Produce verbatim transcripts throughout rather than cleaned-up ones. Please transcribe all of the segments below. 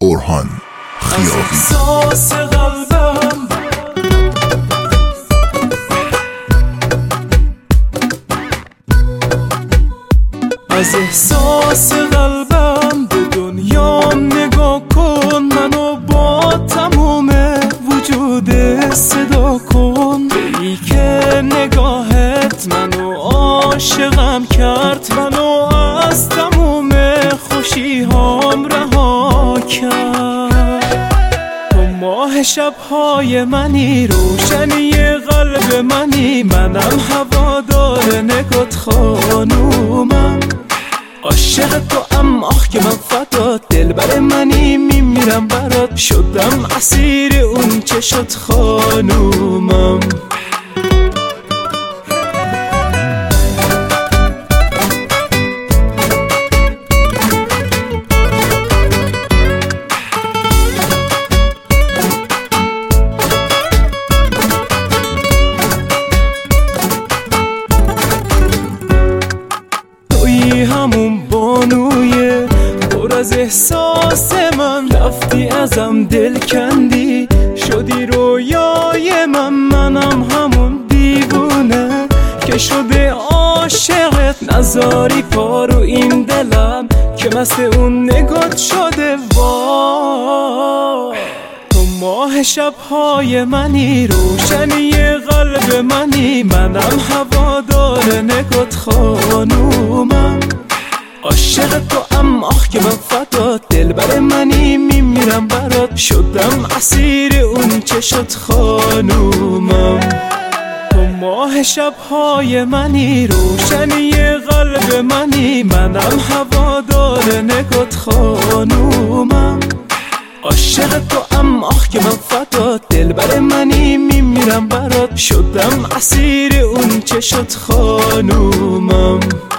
اورهان خیابی. احساس قلبم از احساس قلبم به دنیام نگاه کن، منو با تموم وجود صدا کن. ای که نگاهت منو عاشقم کرد، منو از تموم خوشی هام رها کرد. تو ماه شبهای منی، روشنی قلب منی، منم هوادار نگات خانومم. عاشق تو ام آخ که من فدات، دلبر منی میمیرم برات، شدم اسیر اون چه شد خانومم. تویی همون بانوی پر از احساس من، رفتی ازم دل کندی، شدی رویای من. منم همون دیوونه که شده عاشقت، نزاری پارو این دلم که مست اون نگات شده. وای تو ماه شبهای منی، روشنی قلب منی، منم هوادار نگات خانومم. عاشق تو ام آخ که من فدات، دلبر منی میمیرم برات، شدم اسیر اون چه شد خانومم. تو ماه شبهای منی، روشنی قلب منی، منم هوادار نگات خانومم. عاشق تو ام آخ که من فدات، دلبر منی میمیرم برات، شدم اسیر اون چه شد خانومم.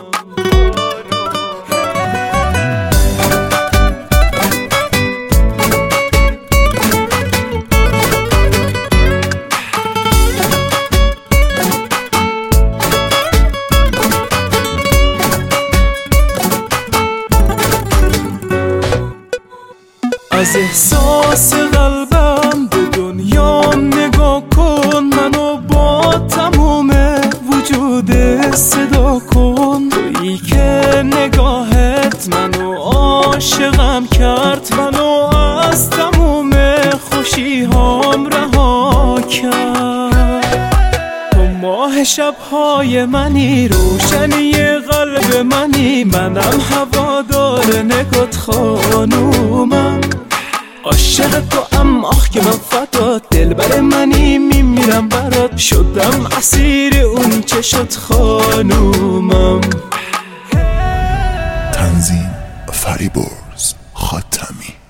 از احساس قلبم به دنیام نگاه کن، منو با تموم وجود صدا کن. تویی که نگاهت منو عاشقم کرد، منو از تموم خوشی هام رها کرد. تو ماه شبهای منی، روشنی قلب منی، منم هوادار نگات خانومم. عاشق تو ام آخ که من فدات، دلبر منی میمیرم برات، شدم اسیر اون چه شد خانومم. تنظیم فریبرز خاتمی.